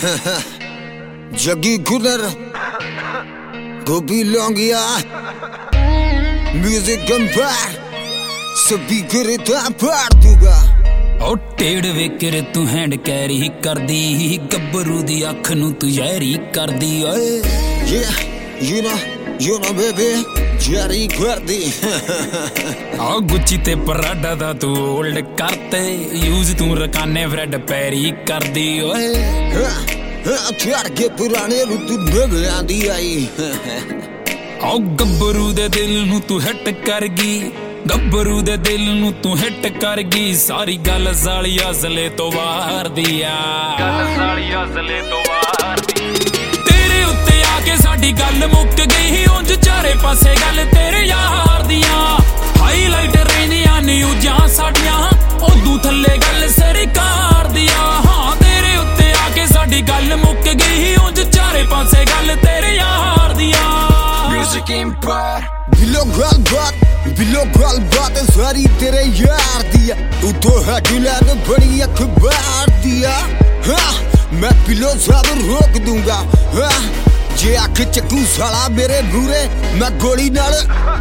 जगी गुलर गोभी लौंगिया म्यूजिक कंपेयर सभी करे ता पार दूंगा ओ टेढ़ वेकर तू हैंड कैरी कर दी गब्बरू दी अख नू तू यारी कर दी ओए you know baby जारी कर दी ओ गुच्ची ते पराडा दा तू ओल्ड करते यूज तू रकाने फ्रेड पैरी कर दी ओए छड़ के पुराने रू तू नवियां दी आई ओ गब्बरू दे दिल नू तू हिट कर गई गब्बरू दे दिल नू तू हिट कर गई सारी गल साली असले तो बाहर दिया गल साली असले तो बाहर दी तेरे उत्ते आके साडी गल मुक गई उंज चारे पासे गल तेरे यार दियां हाईलाइट रहनियां न्यूज़ां साडियां उदू थल्ले गल सरकार दियां हां तेरे उत्ते आके साडी गल मुक गई उंज चारे पासे गल तेरे यार दियां म्यूजिक एम्पायर बिलो गलबात सारी तेरे यार दिया तू तो है जुलान बड़ी अखबार दिया मैं पिलो सब रोक दूंगा जे अख चक्कू साला मेरे बूरे मैं गोली नाल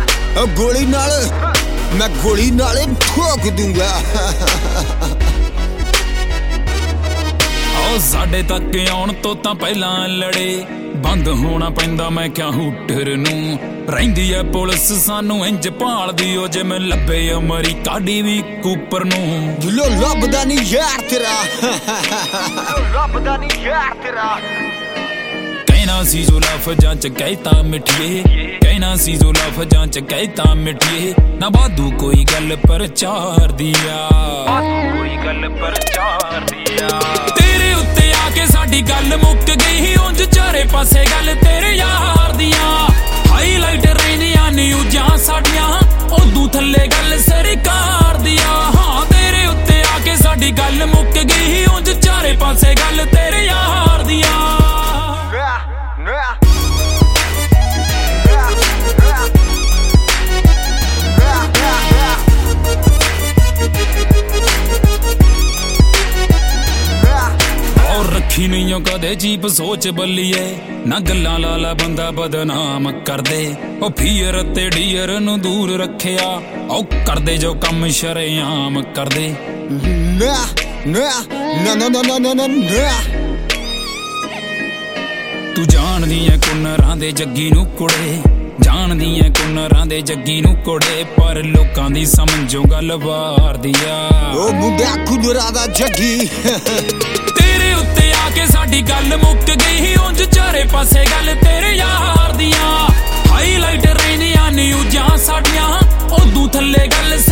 ठोक दूंगा ओ साडे तक आउण तो तां पहलां लड़े बंद होना पैंदा मैं क्या हूटर नू रहिंदी ऐ पुलिस सानू इंज भालदी ओ जे मैं लब्बे अमरीका डी वी कूपर नू दिलो लभदा नी यार तेरा कहना सी जो लफजां च कहता मिठिए कहना सी जो लफजां च कहता मिठिए ना बादू कोई गल प्रचार दिया कोई गल प्रचार दिया तेरे उत्ते आके साडी गल मुक गई उंज चारे पासे गल तेरे यार दियां हाईलाइट रहनियां न्यूज़ां साडियां उदू थल्ले गल सरकार दियां हां तेरे उत्ते आके साडी गल मुक गई उंज चारे पासे गल तेरे यार दियां रखी नहीं कदे जीप सोच बल्लीए ना गल्लां लाला बंदा बदनाम कर दे ओ फियर ते डियर नू दूर रखिया ओ कर दे जो कम शरेआम कर दे तू जानदी ऐ कुनरां दे जग्गी नू कुड़े जानदी ऐ कुनरां दे जग्गी नू कुड़े पर लोकां दी समझो गल वार दिया ओ मुंडा कुनरां दा जग्गी तेरे उत्ते आके साडी गल मुक गई उंज चारे पासे गल तेरे यार दियां हाईलाइट रहनियां न्यूज़ां साडियां उदू थल्ले गल